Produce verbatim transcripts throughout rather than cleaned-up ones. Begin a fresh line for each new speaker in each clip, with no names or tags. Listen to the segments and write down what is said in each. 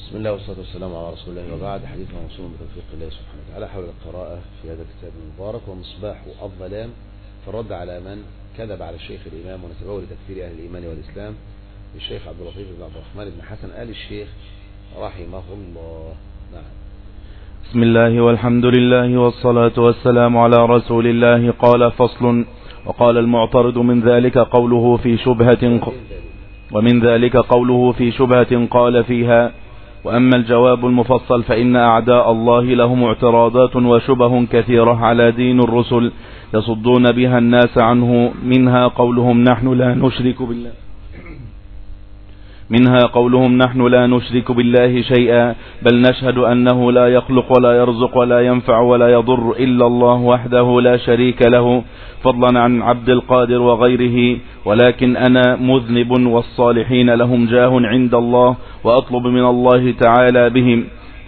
بسم الله والصلاة والسلام على رسول الله وبعد. حديثنا موصول بتوفيق الله سبحانه وتعالى حول القراءة في هذا الكتاب المبارك ومصباح الظلام في الرد على من كذب على الشيخ الإمام ونسبه لتكفير أهل الإيمان والإسلام الشيخ عبد اللطيف بن عبد الرحمن بن حسن آل الشيخ رحمه الله. نعم.
بسم الله والحمد لله والصلاة والسلام على رسول الله. قال فصل. وقال المعترض من ذلك قوله في شبهة ومن ذلك قوله في شبهة قال فيها: وأما الجواب المفصل فإن أعداء الله لهم اعتراضات وشبه كثيرة على دين الرسل يصدون بها الناس عنه، منها قولهم نحن لا نشرك بالله منها قولهم نحن لا نشرك بالله شيئا، بل نشهد أنه لا يخلق ولا يرزق ولا ينفع ولا يضر إلا الله وحده لا شريك له، فضلا عن عبد القادر وغيره، ولكن أنا مذنب والصالحين لهم جاه عند الله وأطلب من الله تعالى بهم.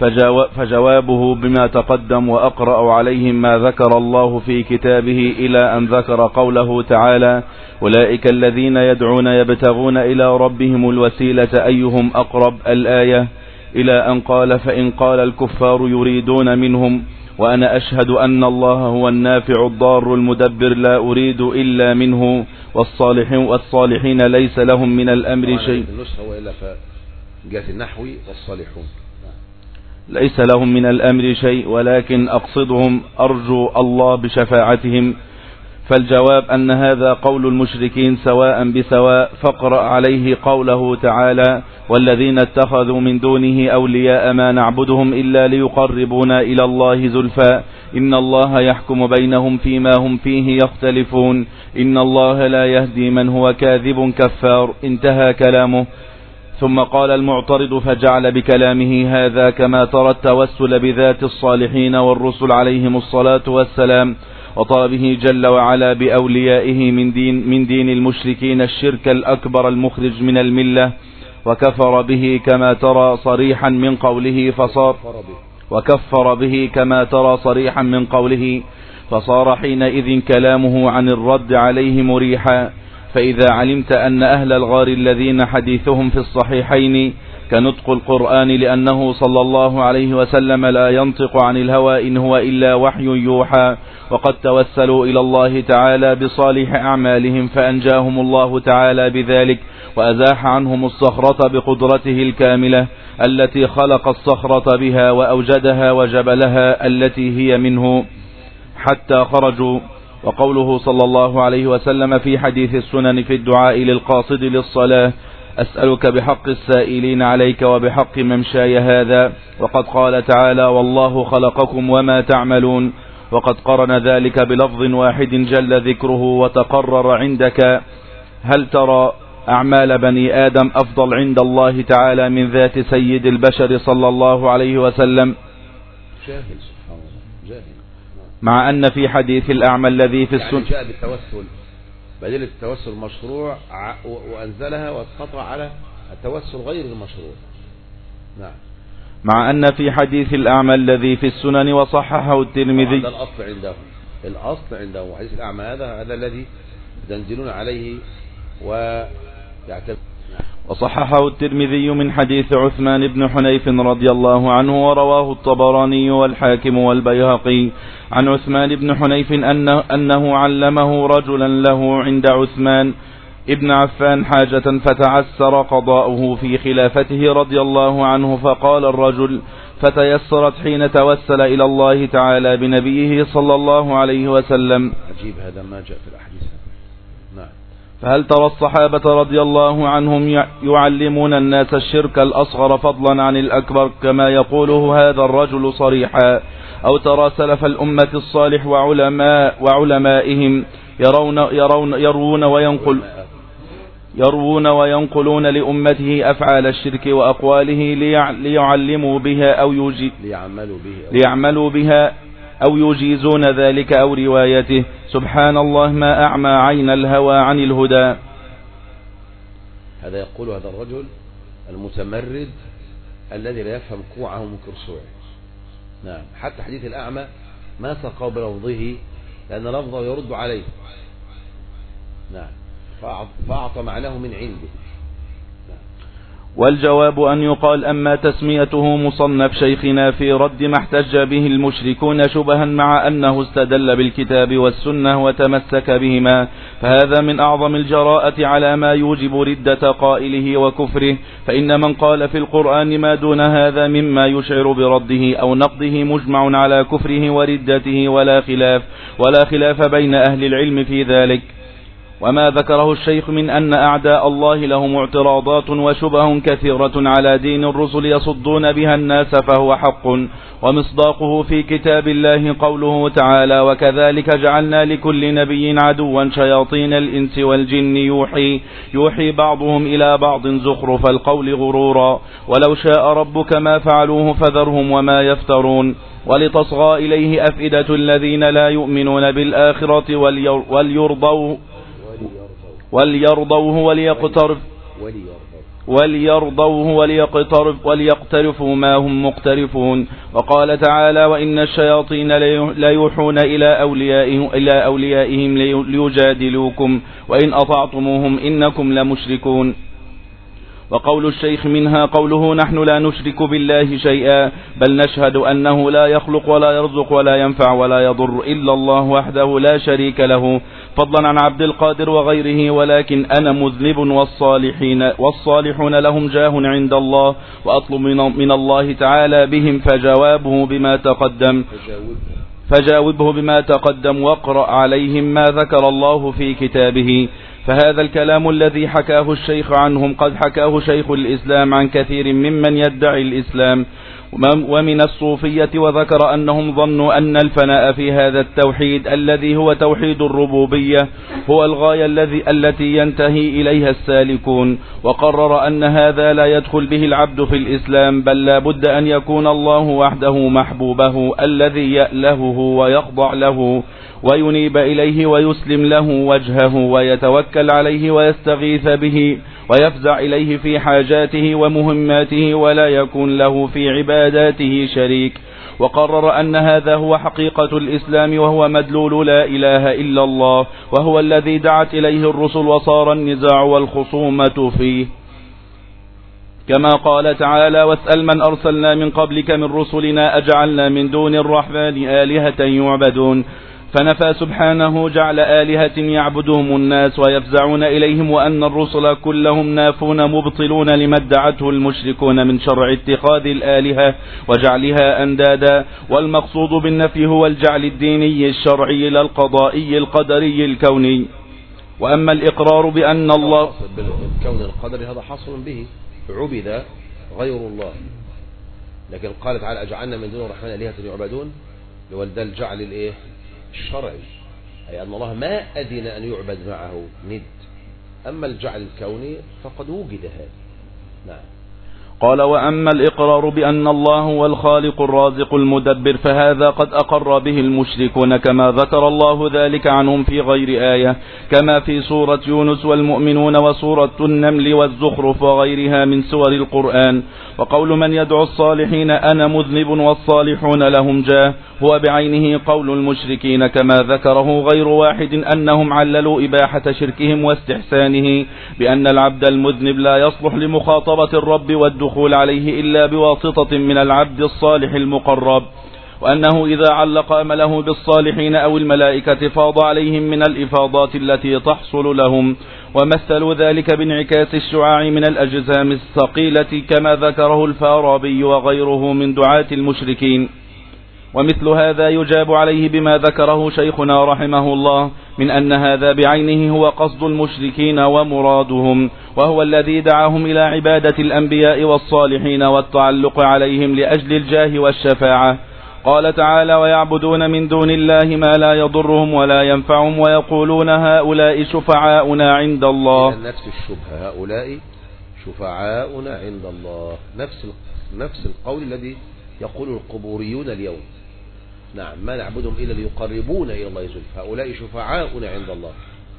فجوابه بما تقدم، وأقرأ عليهم ما ذكر الله في كتابه إلى أن ذكر قوله تعالى: أولئك الذين يدعون يبتغون إلى ربهم الوسيلة أيهم أقرب، الآية، إلى أن قال: فإن قال الكفار يريدون منهم وأنا أشهد أن الله هو النافع الضار المدبر لا أريد إلا منه، والصالحين, والصالحين ليس لهم من الأمر شيء.
جاءت النحوي والصالحون
ليس لهم من الأمر شيء، ولكن أقصدهم أرجو الله بشفاعتهم. فالجواب أن هذا قول المشركين سواء بسواء، فاقرأ عليه قوله تعالى: والذين اتخذوا من دونه أولياء ما نعبدهم إلا ليقربونا إلى الله زلفى إن الله يحكم بينهم فيما هم فيه يختلفون إن الله لا يهدي من هو كاذب كفار. انتهى كلامه. ثم قال المعترض فجعل بكلامه هذا كما ترى التوسل بذات الصالحين والرسل عليهم الصلاة والسلام، وطلبه جل وعلا بأوليائه من دين, من دين المشركين الشرك الأكبر المخرج من الملة، وكفر به كما ترى صريحا من قوله فصار وكفر به كما ترى صريحا من قوله فصار حينئذ كلامه عن الرد عليه مريحا. فإذا علمت أن أهل الغار الذين حديثهم في الصحيحين كنطق القرآن لأنه صلى الله عليه وسلم لا ينطق عن الهوى إن هو إلا وحي يوحى، وقد توسلوا إلى الله تعالى بصالح أعمالهم فأنجاهم الله تعالى بذلك وأزاح عنهم الصخرة بقدرته الكاملة التي خلق الصخرة بها وأوجدها وجبلها التي هي منه حتى خرجوا. وقوله صلى الله عليه وسلم في حديث السنن في الدعاء للقاصد للصلاة: أسألك بحق السائلين عليك وبحق ممشاي هذا، وقد قال تعالى: والله خلقكم وما تعملون، وقد قرن ذلك بلفظ واحد جل ذكره وتقرر عندك. هل ترى أعمال بني آدم أفضل عند الله تعالى من ذات سيد البشر صلى الله عليه وسلم؟
جاهل سبحان الله جاهل.
مع أن في حديث الأعمى الذي في السنة
يعني جاء بالتوسل بدل التوسل مشروع وأنزلها واتقطع على التوسل غير المشروع. نعم.
مع أن في حديث الأعمى الذي في السنن وصححه الترمذي،
هذا الأصل عندهم الأصل عندهم حديث الأعمى هذا هذا الذي ينزلون عليه ويعتبر.
وصححه الترمذي من حديث عثمان بن حنيف رضي الله عنه، ورواه الطبراني والحاكم والبيهقي عن عثمان بن حنيف أنه, أنه علمه رجلا له عند عثمان ابن عفان حاجة فتعسر قضاؤه في خلافته رضي الله عنه، فقال الرجل فتيسرت حين توسل إلى الله تعالى بنبيه صلى الله عليه وسلم.
عجيب هذا ما جاء في الأحاديث. نعم.
فهل ترى الصحابة رضي الله عنهم يعلمون الناس الشرك الأصغر فضلا عن الأكبر كما يقوله هذا الرجل صريحا، أو ترى سلف الأمة الصالح وعلماء وعلمائهم يرون يرون يروون وينقل يروون وينقلون لأمته أفعال الشرك وأقواله ليعلموا بها أو يجي
ليعملوا بها,
ليعملوا بها أو يجيزون ذلك أو روايته؟ سبحان الله ما أعمى عين الهوى عن الهدى.
هذا يقول هذا الرجل المتمرد الذي لا يفهم كوعه من كرسوعه. نعم. حتى حديث الأعمى ما سقوا بلفظه لأن لفظه يرد عليه. نعم. فأعطى معناه من عنده.
والجواب أن يقال أما تسميته مصنف شيخنا في رد ما احتج به المشركون شبها مع أنه استدل بالكتاب والسنة وتمسك بهما، فهذا من أعظم الجراءة على ما يوجب ردة قائله وكفره، فإن من قال في القرآن ما دون هذا مما يشعر برده أو نقضه مجمع على كفره وردته ولا خلاف ولا خلاف بين أهل العلم في ذلك. وما ذكره الشيخ من أن أعداء الله لهم اعتراضات وشبه كثيرة على دين الرسل يصدون بها الناس فهو حق، ومصداقه في كتاب الله قوله تعالى: وكذلك جعلنا لكل نبي عدوا شياطين الإنس والجن يوحي, يوحي بعضهم إلى بعض زخرف القول غرورا ولو شاء ربك ما فعلوه فذرهم وما يفترون. ولتصغى إليه أفئدة الذين لا يؤمنون بالآخرة وليرضوا وليرضوه وليقترف وليرضوه وليقترف وليقترفوا ما هم مقترفون. وقال تعالى: وإن الشياطين ليوحون إلى أوليائهم, إلى أوليائهم ليجادلوكم وإن أطعتموهم إنكم لمشركون. وقول الشيخ منها قوله: نحن لا نشرك بالله شيئا بل نشهد أنه لا يخلق ولا يرزق ولا ينفع ولا يضر إلا الله وحده لا شريك له فضلا عن عبد القادر وغيره، ولكن أنا مذنب والصالحين والصالحون لهم جاه عند الله وأطلب من الله تعالى بهم فجوابه بما تقدم فجاوبه بما تقدم واقرأ عليهم ما ذكر الله في كتابه. فهذا الكلام الذي حكاه الشيخ عنهم قد حكاه شيخ الإسلام عن كثير ممن يدعي الإسلام ومن الصوفية، وذكر أنهم ظنوا أن الفناء في هذا التوحيد الذي هو توحيد الربوبية هو الغاية الذي التي ينتهي إليها السالكون، وقرر أن هذا لا يدخل به العبد في الإسلام بل لا بد أن يكون الله وحده محبوبه الذي يألهه ويخضع له وينيب إليه ويسلم له وجهه ويتوكل عليه ويستغيث به ويفزع إليه في حاجاته ومهماته ولا يكون له في عباداته شريك. وقرر أن هذا هو حقيقة الإسلام وهو مدلول لا إله إلا الله، وهو الذي دعت إليه الرسل وصار النزاع والخصومة فيه، كما قال تعالى: واسأل من أرسلنا من قبلك من رسلنا أجعلنا من دون الرحمن آلهة يعبدون. فنفى سبحانه جعل آلهة يعبدهم الناس ويفزعون إليهم، وأن الرسل كلهم نافون مبطلون لما ادعته المشركون من شرع اتخاذ الآلهة وجعلها أندادا. والمقصود بالنفي هو الجعل الديني الشرعي لا القضائي القدري الكوني. وأما الإقرار بأن الله
بالكون القدري هذا حصل به عبد غير الله، لكن قال تعالى: أجعلنا من دون الرحمن آلهة يعبدون، لولد الجعل الإيه الشرعي، أي أن الله ما أذن أن يعبد معه ند. أما الجعل الكوني فقد وجد هذا. نعم.
قال: وأما الإقرار بأن الله هو الخالق الرازق المدبر فهذا قد أقر به المشركون كما ذكر الله ذلك عنهم في غير آية، كما في سورة يونس والمؤمنون وسورة النمل والزخرف وغيرها من سور القرآن. وقول من يدعو الصالحين أنا مذنب والصالحون لهم جاه هو بعينه قول المشركين، كما ذكره غير واحد أنهم عللوا إباحة شركهم واستحسانه بأن العبد المذنب لا يصلح لمخاطبة الرب والدخول عليه إلا بواسطة من العبد الصالح المقرب، وأنه إذا علق أمله بالصالحين أو الملائكة فاض عليهم من الإفاضات التي تحصل لهم، ومثلوا ذلك بانعكاس الشعاع من الأجسام الثقيلة كما ذكره الفارابي وغيره من دعاة المشركين. ومثل هذا يجاب عليه بما ذكره شيخنا رحمه الله من أن هذا بعينه هو قصد المشركين ومرادهم، وهو الذي دعاهم إلى عبادة الأنبياء والصالحين والتعلق عليهم لأجل الجاه والشفاعة. قال تعالى: ويعبدون من دون الله ما لا يضرهم ولا ينفعهم ويقولون هؤلاء شفعاؤنا عند الله.
نفس الشبهة، هؤلاء شفعاؤنا عند الله، نفس نفس القول الذي يقول القبوريون اليوم. نعم، ما نعبدهم إلا ليقربون إلى الله زلفى، هؤلاء شفعاؤنا عند الله.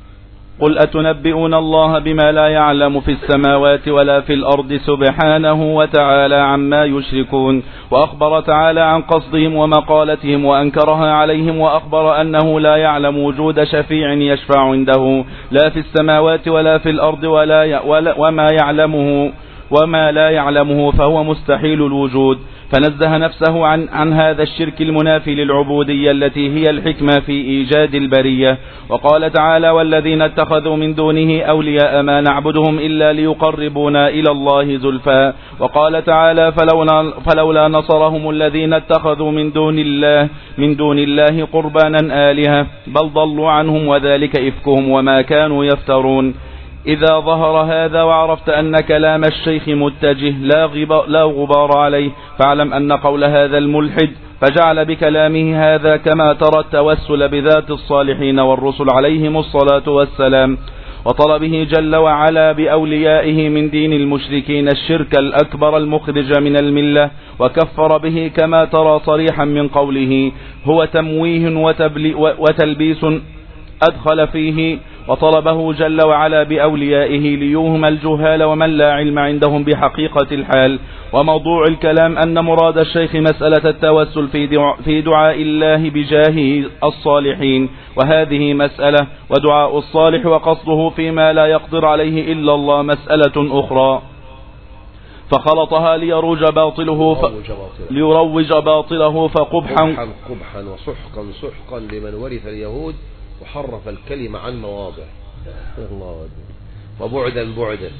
قل أتنبئون الله بما لا يعلم في السماوات ولا في الأرض سبحانه وتعالى عما يشركون. وأخبر تعالى عن قصدهم ومقالتهم وأنكرها عليهم، وأخبر أنه لا يعلم وجود شفيع يشفع عنده لا في السماوات ولا في الأرض ولا ي... ولا وما يعلمه وما لا يعلمه فهو مستحيل الوجود، فنزه نفسه عن, عن هذا الشرك المنافي للعبودية التي هي الحكمة في إيجاد البرية. وقال تعالى: والذين اتخذوا من دونه أولياء ما نعبدهم إلا ليقربونا إلى الله زلفى. وقال تعالى: فلولا, فلولا نصرهم الذين اتخذوا من دون الله من دون الله قربانا آلهة بل ضلوا عنهم وذلك إفكهم وما كانوا يفترون. إذا ظهر هذا وعرفت أن كلام الشيخ متجه لا, لا غبار عليه، فاعلم أن قول هذا الملحد فجعل بكلامه هذا كما ترى التوسل بذات الصالحين والرسل عليهم الصلاة والسلام وطلبه جل وعلا بأوليائه من دين المشركين الشرك الأكبر المخرج من الملة، وكفر به كما ترى صريحا من قوله هو تمويه وتلبيس أدخل فيه، وطلبه جل وعلا بأوليائه ليوهم الجهال ومن لا علم عندهم بحقيقة الحال. وموضوع الكلام أن مراد الشيخ مسألة التوسل في دعاء الله بجاه الصالحين، وهذه مسألة، ودعاء الصالح وقصده فيما لا يقدر عليه إلا الله مسألة أخرى، فخلطها ليروج باطله ف... ليروج باطله فقبحا
قبحا, قبحا وسحقا سحقا لمن ورث اليهود وحرف الكلمة عن مواضع الله وبعدا بعدا.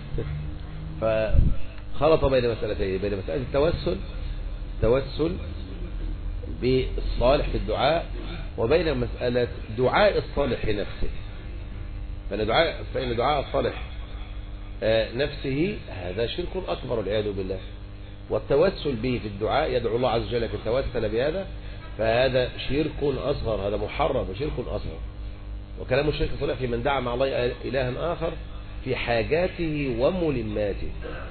فخلط بين مسألتين، بين مسألة التوسل توسل بالصالح في الدعاء، وبين مسألة دعاء الصالح نفسه. فإن دعاء, فإن دعاء الصالح نفسه هذا شرك أكبر والعياذ بالله، والتوسل به في الدعاء يدعو الله عز وجل أن يتوسل بهذا فهذا شرك أصغر، هذا محرم وشرك أصغر. وكلام الشيخ صالح في من دعا مع الله إلها آخر في حاجاته وملماته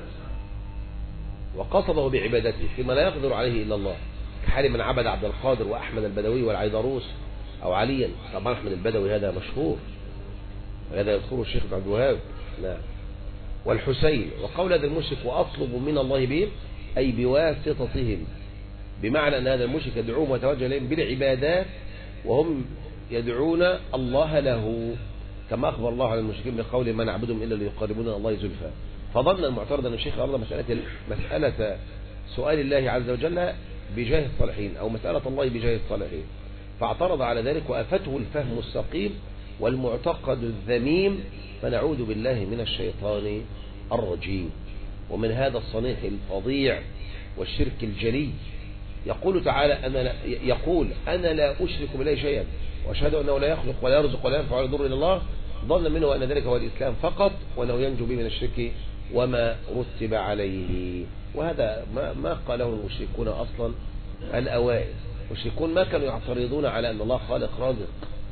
وقصده بعبادته فيما لا يقدر عليه إلا الله، كحال من عبد عبد القادر وأحمد البدوي والعيدروس أو عليا. طبعا أحمد البدوي هذا مشهور، هذا يذكره الشيخ عبد الوهاب. لا، والحسين. وقول هذا المشرك وأطلب من الله بهم أي بواسطتهم، بمعنى أن هذا المشرك يدعوهم ويتوجه إليهم بالعبادات وهم يدعون الله له، كما أخبر الله على المشركين بقول ما نعبدهم إلا ليقربونا الله زلفى. فظن المعترض أن الشيخ أرضى مسألة مسألة سؤال الله عز وجل بجاه الصالحين أو مسألة الله بجاه الصالحين، فاعترض على ذلك وأفته الفهم السقيم والمعتقد الذميم، فنعوذ بالله من الشيطان الرجيم ومن هذا الصنيع الفظيع والشرك الجلي. يقول تعالى أنا لا يقول أنا لا أشرك بالله شيئا وأشهد أنه لا يخلق ولا يرزق ولا ينفع ولا يضر إلا الله، ظن منه أن ذلك هو الإسلام فقط وأنه ينجو به من الشرك وما رتب عليه. وهذا ما, ما قاله المشركون أصلا الأوائل. المشركون ما كانوا يعترضون على أن الله خالق رازق.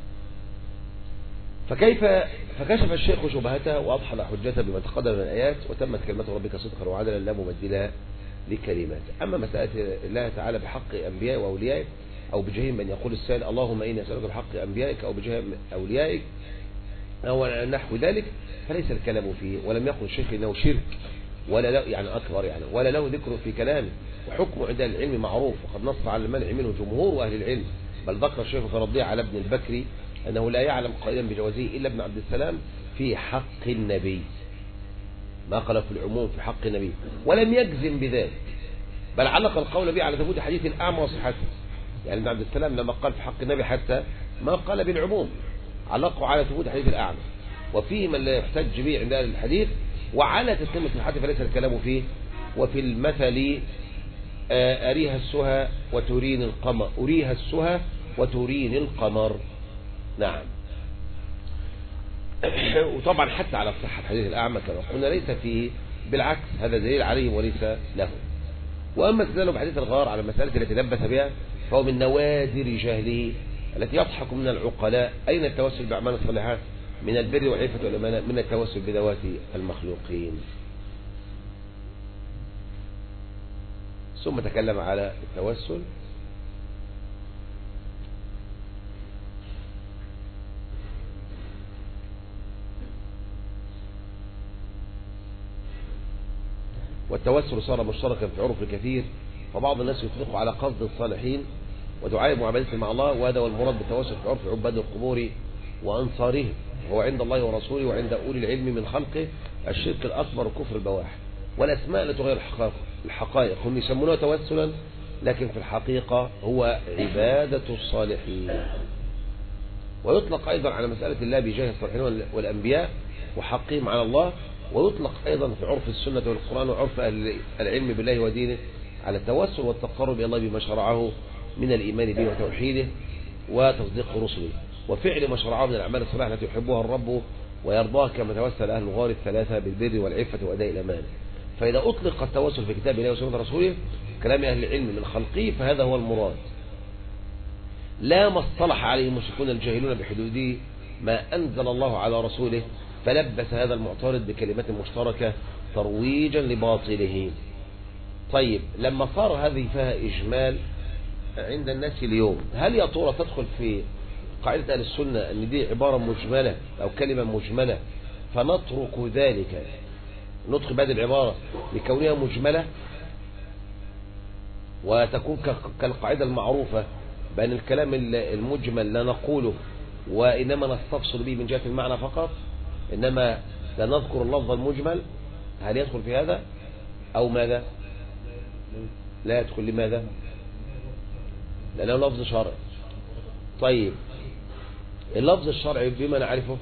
فكيف فكشف الشيخ شبهته وأضحل حجته بما تقدم من الآيات، وتمت كلمة ربك صدقا وعدلا لا مبدل لكلماته. أما مسألة الله تعالى بحق أنبياء وأوليائه أو بجاه من يقول السائل اللهم إني أسألك بحق أنبيائك أو بجاه أوليائك أو نحو ذلك، فليس الكلام فيه، ولم يقل الشيخ إنه شرك ولا لا يعني أكبر يعني ولا له ذكر في كلامه، وحكمه عند العلم معروف، وقد نص على المنع منه جمهور أهل العلم. بل ذكر الشيخ فرضيه على ابن البكري أنه لا يعلم قائلا بجوازه إلا ابن عبد السلام في حق النبي، ما قال في العموم في حق النبي، ولم يجزم بذلك، بل علق القول به على ثبوت حديث الأعمى وصحته. يعني ابن عبد السلام لما قال في حق النبي حتى ما قال بالعموم، علقوا على ثبوت حديث الأعمى، وفيه من لا يحتج به عند أهل الحديث، وعلى تسليم الصحة فليس الكلام فيه. وفي المثل أريها السهى وترين القمر، أريها السهى وترين القمر. نعم. وطبعا حتى على صحة حديث الأعمى كما قلنا ليس فيه، بالعكس هذا دليل عليهم وليس له. وأما استدلاله بحديث الغار على المسألة التي لبث بها فهو من نوادر جهله التي يضحك من العقلاء. أين التوسل بأعمال الصالحات من البر والعفة والأمانة من التوسل بذوات المخلوقين؟ ثم تكلم على التوسل والتوسل صار مشتركا في عرف الكثير، فبعض الناس يطلق على قصد الصالحين ودعاء معاملته مع الله، وهذا هو المراد بالتوسل في عرف عباد القبور وأنصارهم، وهو عند الله ورسوله وعند أولي العلم من خلقه الشرك الأكبر وكفر البواح. والأسماء لا تغير الحقائق الحقائق هم يسمونه توسلا، لكن في الحقيقة هو عبادة الصالحين. ويطلق أيضا على مسألة الله بجاه الصالحين والأنبياء وحقهم على الله، ويطلق أيضا في عرف السنة والقرآن وعرف أهل العلم بالله ودينه على التوسل والتقرب إلى الله بما شرعه من الإيمان به وتوحيده وتصديق رسله وفعل ما شرعه من الأعمال الصالحة التي يحبها الرب ويرضاها، كما توسل أهل الغار الثلاثة بالبر والعفة وأداء الأمانة. فإذا أطلق التوسل في كتاب الله وسنة رسوله كلام أهل العلم من خلقه فهذا هو المراد، لا ما اصطلح عليه المشركون الجاهلون بحدوده ما أنزل الله على رسوله فلبس هذا المعترض بكلمات مشتركة ترويجا لباطله. طيب لما صار هذه فيها إجمال عند الناس اليوم، هل يا ترى تدخل في قاعدة أهل السنة أن دي عبارة مجملة أو كلمة مجملة فنترك ذلك نطق بهذه العبارة لكونها مجملة وتكون كالقاعدة المعروفة بأن الكلام المجمل لا نقوله وإنما نستفصل به من جهة المعنى فقط، إنما لا نذكر اللفظ المجمل؟ هل يدخل في هذا أو ماذا؟ لا يدخل. لماذا؟ لأنه لفظ شرعي. طيب اللفظ الشرعي بما نعرفه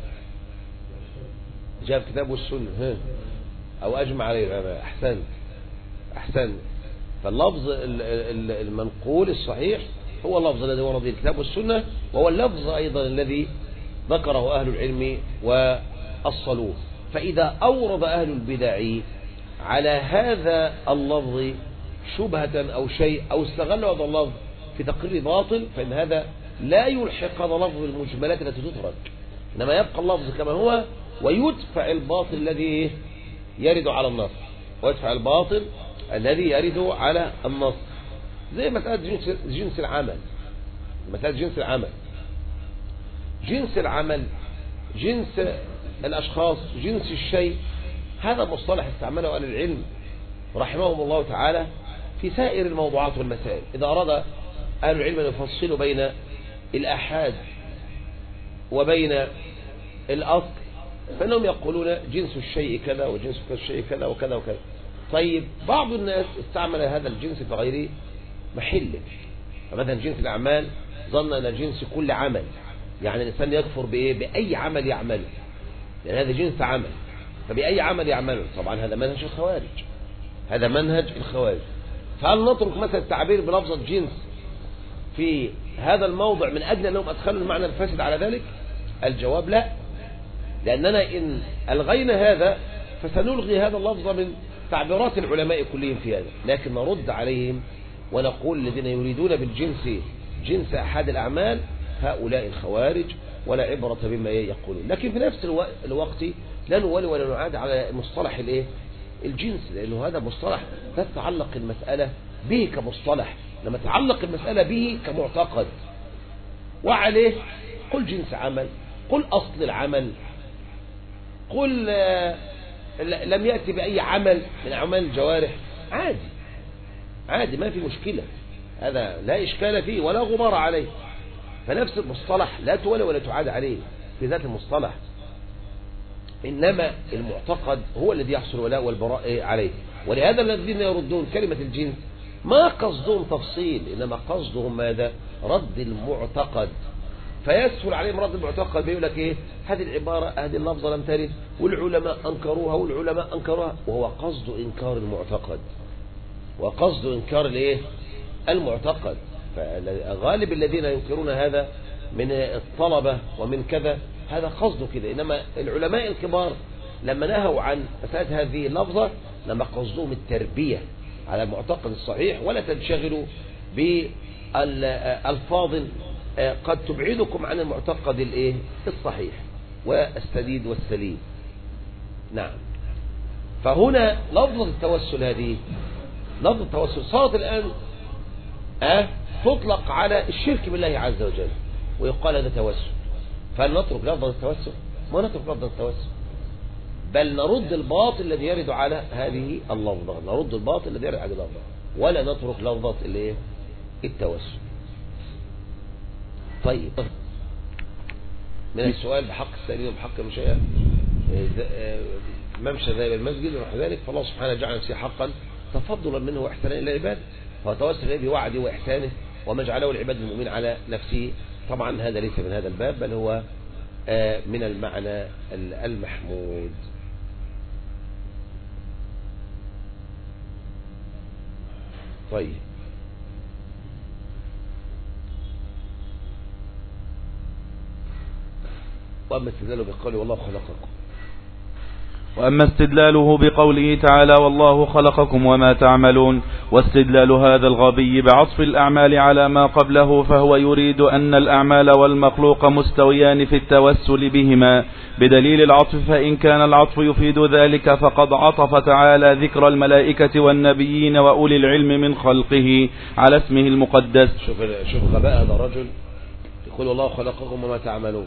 جاء في الكتاب والسنة أو أجمع عليه العلماء. أحسن أحسن فاللفظ المنقول الصحيح هو اللفظ الذي ورد في الكتاب والسنة، وهو اللفظ أيضا الذي ذكره أهل العلم وأصلوه. فإذا أورد أهل البدع على هذا اللفظ شبهة أو شيء أو استغلوا هذا اللفظ في تقرير باطل فإن هذا لا يلحق هذا اللفظ بالمجملات التي تترك، إنما يبقى اللفظ كما هو ويدفع الباطل الذي يرد على النص ويدفع الباطل الذي يرد على النص. زي مسألة جنس, جنس العمل مسألة جنس العمل جنس العمل جنس الأشخاص جنس الشيء، هذا مصطلح استعمله أهل العلم رحمهم الله تعالى في سائر الموضوعات والمسائل. إذا أراد أهل العلم أن يفصلوا بين الآحاد وبين الأصل فإنهم يقولون جنس الشيء كذا وجنس الشيء كذا وكذا وكذا. طيب بعض الناس استعمل هذا الجنس في غير محله، فمثلا جنس الأعمال ظن أن جنس كل عمل، يعني الإنسان يكفر بإيه؟ بأي عمل يعمله، لأن هذا جنس عمل فبأي عمل يعمله. طبعا هذا منهج الخوارج هذا منهج الخوارج. فهل نترك مثلا التعبير بلفظة جنس في هذا الموضع من أجل أنهم أدخلوا المعنى الفاسد على ذلك؟ الجواب لا، لأننا إن ألغينا هذا فسنلغي هذا اللفظ من تعبيرات العلماء كلهم في هذا. لكن نرد عليهم ونقول الذين يريدون بالجنس جنس أحد الأعمال هؤلاء الخوارج ولا عبرة بما يقولون. لكن في نفس الوقت لا نولي ولا نعاد على مصطلح الايه الجنس، لأنه هذا مصطلح تتعلق المسألة به كمصطلح، لما تعلق المسألة به كمعتقد وعليه قل جنس عمل، قل أصل العمل، قل لم يأتي بأي عمل من أعمال الجوارح، عادي عادي ما في مشكلة، هذا لا إشكال فيه ولا غبار عليه. فنفس المصطلح لا تولى ولا تعاد عليه في ذات المصطلح، إنما المعتقد هو الذي يحصل ولاء والبراء عليه. ولهذا الذين يردون كلمة الجنس ما قصدهم تفصيل، إنما قصدهم ماذا؟ رد المعتقد. فيسهل عليهم رد المعتقد، بيقول لك إيه؟ هذه العبارة هذه اللفظة لم ترد والعلماء أنكروها والعلماء أنكروها، وهو قصد إنكار المعتقد وقصد إنكار الإيه؟ المعتقد. فغالب الذين ينكرون هذا من الطلبة ومن كذا هذا قصده كده، إنما العلماء الكبار لما نهوا عن مسألة هذه اللفظة لما قصدهم التربية على المعتقد الصحيح، ولا تنشغلوا بالألفاظ قد تبعدكم عن المعتقد الايه الصحيح والسديد والسليم. نعم. فهنا لفظة التوسل هذه لفظة التوسل صارت الآن أه تطلق على الشرك بالله عز وجل ويقال هذا توسل. فهل نترك لفظة التوسل؟ ما نترك لفظة التوسل، بل نرد الباطل الذي يرد على هذه اللفظة، نرد الباطل الذي يرد على اللفظة ولا نترك لفظة الايه التوسل. طيب من السؤال بحق السائلين وبحق المشايخ ممشى ذهب المسجد ونحو ذلك، فالله سبحانه جعل نفسه حقا تفضلا منه واحسانا الى العباد، فتوسل اليه بوعده واحسانه وما جعله العباد المؤمن على نفسه. طبعا هذا ليس من هذا الباب، بل هو من المعنى المحمود. طيب، وأما استدلاله بقوله والله خلقكم
وأما استدلاله بقوله تعالى والله خلقكم وما تعملون، واستدلال هذا الغبي بعطف الأعمال على ما قبله، فهو يريد أن الأعمال والمخلوق مستويان في التوسل بهما بدليل العطف، فإن كان العطف يفيد ذلك فقد عطف تعالى ذكر الملائكة والنبيين وأولي العلم من خلقه على اسمه المقدس.
شوف شوف غباء هذا الرجل، يقول والله خلقكم وما تعملون،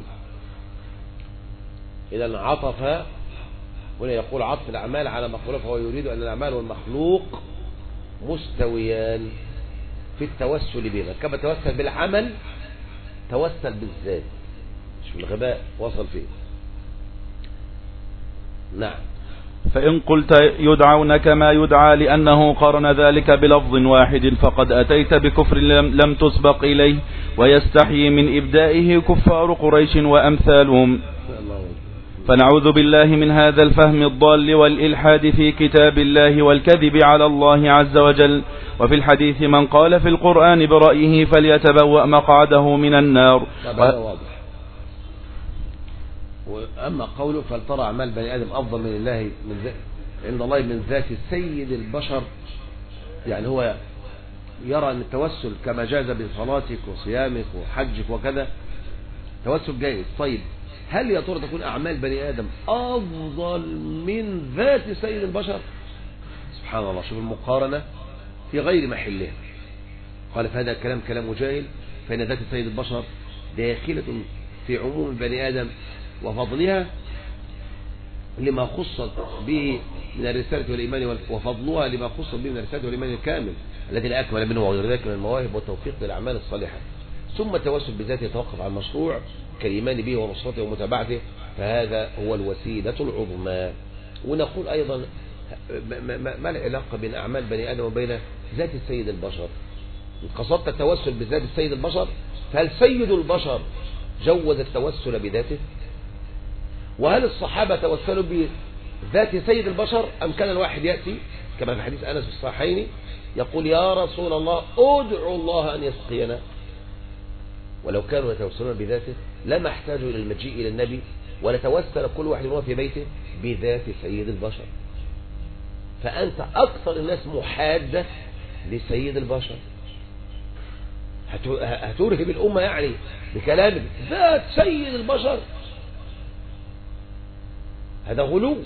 إذا عطف هنا، يقول عطف الأعمال على مخلوق، فهو يريد أن الأعمال والمخلوق مستويان في التوسل بهما، كما توسل بالعمل توسل بالذات. شوف الغباء وصل فيه. نعم.
فإن قلت يدعون كما يدعى لأنه قرن ذلك بلفظ واحد فقد أتيت بكفر لم تسبق إليه، ويستحيي من إبدائه كفار قريش وأمثالهم. فنعوذ بالله من هذا الفهم الضال والإلحاد في كتاب الله والكذب على الله عز وجل. وفي الحديث من قال في القرآن برأيه فليتبوأ مقعده من النار.
هذا واضح. وأما قوله فلترى أعمال بني آدم أفضل من الله من ذات عند الله من ذات سيد البشر، يعني هو يرى أن التوسل كما جاز بصلاتك وصيامك وحجك وكذا توسل جائز. طيب، هل يا ترى تكون أعمال بني آدم أفضل من ذات سيد البشر؟ سبحان الله، شوف المقارنة في غير محلها. قال فهذا الكلام كلام جاهل، فإن ذات سيد البشر داخلة في عموم البني آدم وفضلها لما خصت به من الرسالة والإيمان، وفضلها لما خصت به من الرسالة والإيمان الكامل الذي لا أكمل منه وغير ذلك من المواهب والتوفيق للأعمال الصالحة. ثم التوسل بذاته يتوقف عن المشروع كالإيمان به ونصرته ومتابعته، فهذا هو الوسيلة العظمى. ونقول أيضا ما العلاقة بين أعمال بني آدم وبين ذات السيد البشر؟ قصدت التوسل بذات السيد البشر، فهل سيد البشر جوز التوسل بذاته؟ وهل الصحابة توسلوا بذات سيد البشر أم كان الواحد يأتي كما في حديث أنس في الصحيحين يقول يا رسول الله ادعو الله أن يسقينا؟ ولو كانوا يتوسلون بذاته لما احتاجوا إلى المجيء إلى النبي، ولتوسل كل واحد منهم في بيته بذات سيد البشر. فأنت أكثر الناس محادة لسيد البشر، هترهب الأمة يعني بكلامك ذات سيد البشر. هذا غلو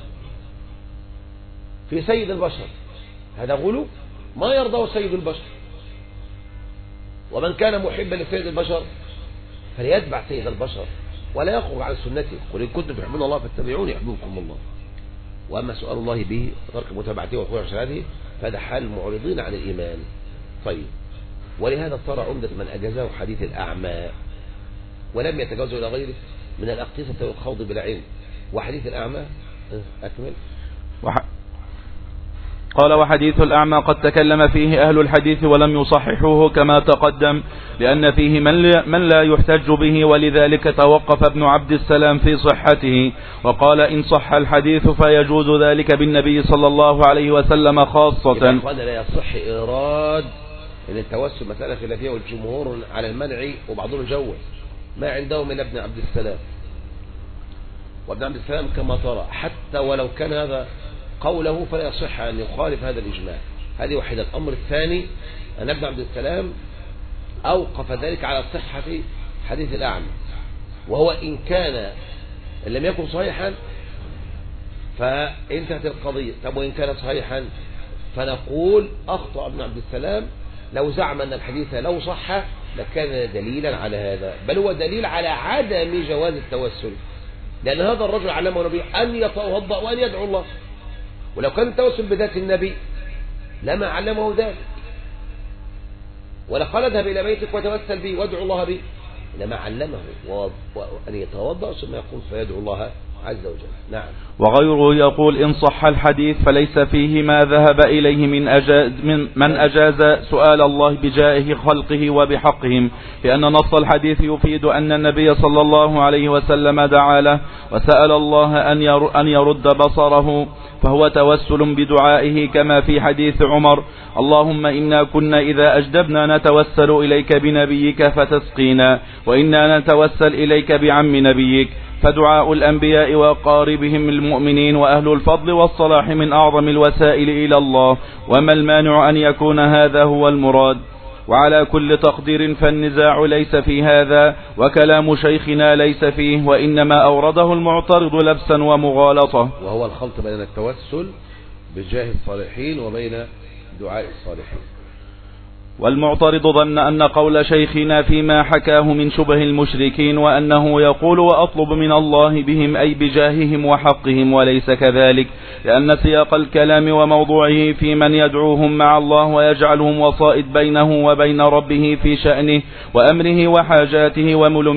في سيد البشر، هذا غلو ما يرضاه سيد البشر. ومن كان محبا لسيد البشر فليتبع سيد البشر ولا يخرج عن سنته، قل إن كنتم تحبون الله فاتبعوني يحببكم الله. وأما سؤال الله به ترك متابعته والخروج عن شهادته فهذا حال المعرضين عن الإيمان. طيب، ولهذا صار عمدة من أجازه حديث الأعمى ولم يتجاوزه إلى غيره من الأقيسة والخوض بلا علم. وحديث الأعمى أكمل.
وح... قال وحديث الأعمى قد تكلم فيه أهل الحديث ولم يصححوه كما تقدم، لأن فيه من لا, من لا يحتج به، ولذلك توقف ابن عبد السلام في صحته وقال إن صح الحديث فيجوز ذلك بالنبي صلى الله عليه وسلم خاصة.
إذا لا يصح إيراد أن التوسل مسألة خلافية والجمهور على المنع وبعضهم جوز، ما عندهم إلا ابن عبد السلام. وابن عبد السلام كما ترى حتى ولو كان هذا قوله فلا يصح أن يخالف هذا الإجماع. هذه واحدة. الأمر الثاني أن ابن عبد السلام أوقف ذلك على صحة حديث الأعمى، وهو إن كان لم يكن صحيحا فانتهت القضية. طب وإن كان صحيحا فنقول أخطأ ابن عبد السلام لو زعم أن الحديث لو صح لكان دليلا على هذا، بل هو دليل على عدم جواز التوسل، لأن هذا الرجل علمه النبي أن يتوضأ وأن يدعو الله، ولو كان التوسل بذات النبي لما علمه ذلك، ولا قال اذهب إلى بيتك وتوسل به وادعو الله به، لما علمه وأن يتوضأ ثم يقول فيدعو الله عز وجل. نعم.
وغيره يقول إن صح الحديث فليس فيه ما ذهب إليه من, أجاز من, من أجاز سؤال الله بجائه خلقه وبحقهم، لأن نص الحديث يفيد أن النبي صلى الله عليه وسلم دعا له وسأل الله أن يرد بصره، فهو توسل بدعائه كما في حديث عمر: اللهم إنا كنا إذا أجدبنا نتوسل إليك بنبيك فتسقينا، وإنا نتوسل إليك بعم نبيك. فدعاء الأنبياء وقاربهم المؤمنين وأهل الفضل والصلاح من أعظم الوسائل إلى الله، وما المانع أن يكون هذا هو المراد؟ وعلى كل تقدير فالنزاع ليس في هذا، وكلام شيخنا ليس فيه، وإنما أورده المعترض لبسا ومغالطة،
وهو الخلط بين التوسل بجاه الصالحين وبين دعاء الصالحين.
والمعترض ظن أن قول شيخنا فيما حكاه من شبه المشركين وأنه يقول وأطلب من الله بهم أي بجاههم وحقهم، وليس كذلك، لأن سياق الكلام وموضوعه في من يدعوهم مع الله ويجعلهم وسائط بينه وبين ربه في شأنه وأمره وحاجاته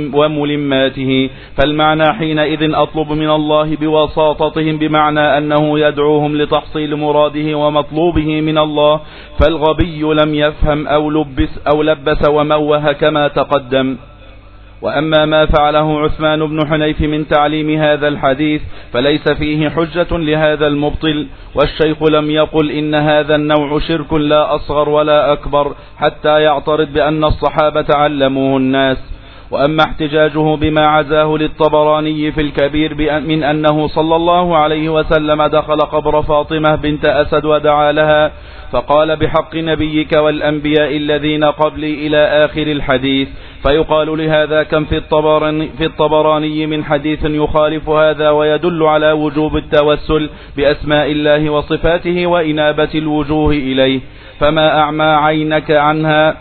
وملماته، فالمعنى حينئذ أطلب من الله بوساطتهم بمعنى أنه يدعوهم لتحصيل مراده ومطلوبه من الله، فالغبي لم يفهم أو لبس, أو لبس وموه كما تقدم. وأما ما فعله عثمان بن حنيف من تعليم هذا الحديث فليس فيه حجة لهذا المبطل، والشيخ لم يقل إن هذا النوع شرك لا أصغر ولا أكبر حتى يعترض بأن الصحابة علموه الناس. وأما احتجاجه بما عزاه للطبراني في الكبير من أنه صلى الله عليه وسلم دخل قبر فاطمة بنت أسد ودعا لها فقال بحق نبيك والأنبياء الذين قبلي إلى آخر الحديث، فيقال لهذا كم في الطبراني, في الطبراني من حديث يخالف هذا ويدل على وجوب التوسل بأسماء الله وصفاته وإنابة الوجوه إليه، فما أعمى عينك عنها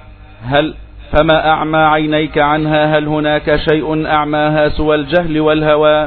هل فما أعمى عينيك عنها هل هناك شيء أعماها سوى الجهل والهوى؟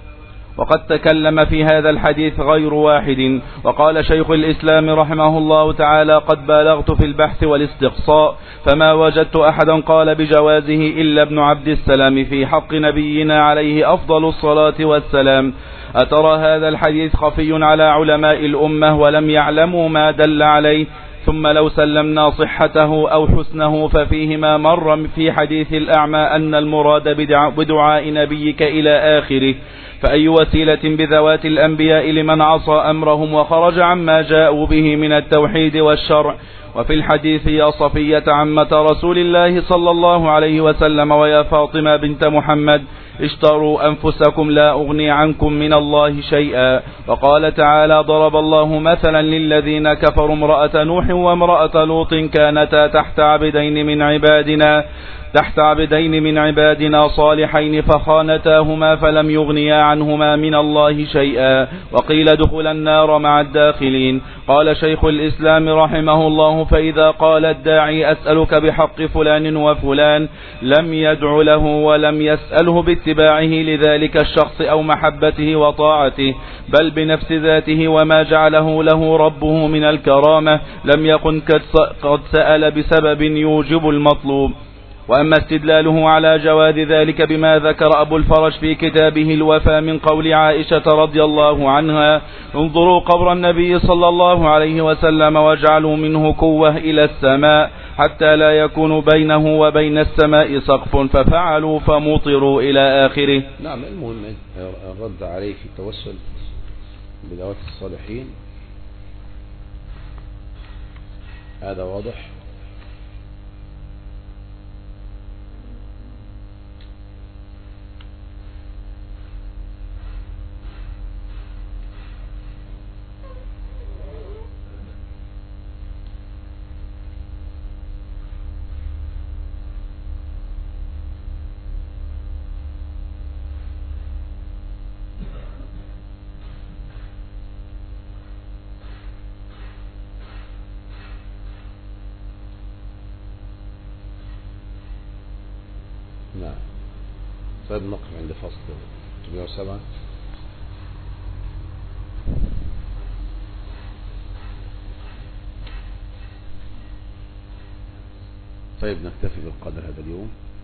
وقد تكلم في هذا الحديث غير واحد، وقال شيخ الإسلام رحمه الله تعالى قد بالغت في البحث والاستقصاء فما وجدت أحدا قال بجوازه إلا ابن عبد السلام في حق نبينا عليه أفضل الصلاة والسلام. أترى هذا الحديث خفي على علماء الأمة ولم يعلموا ما دل عليه؟ ثم لو سلمنا صحته أو حسنه ففيه ما مر في حديث الأعمى أن المراد بدعاء نبيك إلى آخره، فأي وسيلة بذوات الأنبياء لمن عصى أمرهم وخرج عما جاءوا به من التوحيد والشرع؟ وفي الحديث يا صفية عمة رسول الله صلى الله عليه وسلم ويا فاطمة بنت محمد اشتروا أنفسكم لا أغني عنكم من الله شيئا. وقال تعالى ضرب الله مثلا للذين كفروا امرأة نوح وامرأة لوط كانتا تحت عبدين من عبادنا تحت عبدين من عبادنا صالحين فخانتاهما فلم يغنيا عنهما من الله شيئا وقيل ادخلا النار مع الداخلين. قال شيخ الإسلام رحمه الله فإذا قال الداعي أسألك بحق فلان وفلان لم يدع له ولم يسأله باتباعه لذلك الشخص أو محبته وطاعته، بل بنفس ذاته وما جعله له ربه من الكرامة، لم يكن قد سأل بسبب يوجب المطلوب. وأما استدلاله على جواز ذلك بما ذكر أبو الفرج في كتابه الوفا من قول عائشة رضي الله عنها انظروا قبر النبي صلى الله عليه وسلم واجعلوا منه كوة إلى السماء حتى لا يكون بينه وبين السماء سقف ففعلوا فمطروا إلى آخره.
نعم. المهم الرد عليه في التوسل بدعوات الصالحين هذا واضح. نعم. طيب نقف عند فصل ثلاثمائة وسبعة. طيب نكتفي بالقدر هذا اليوم.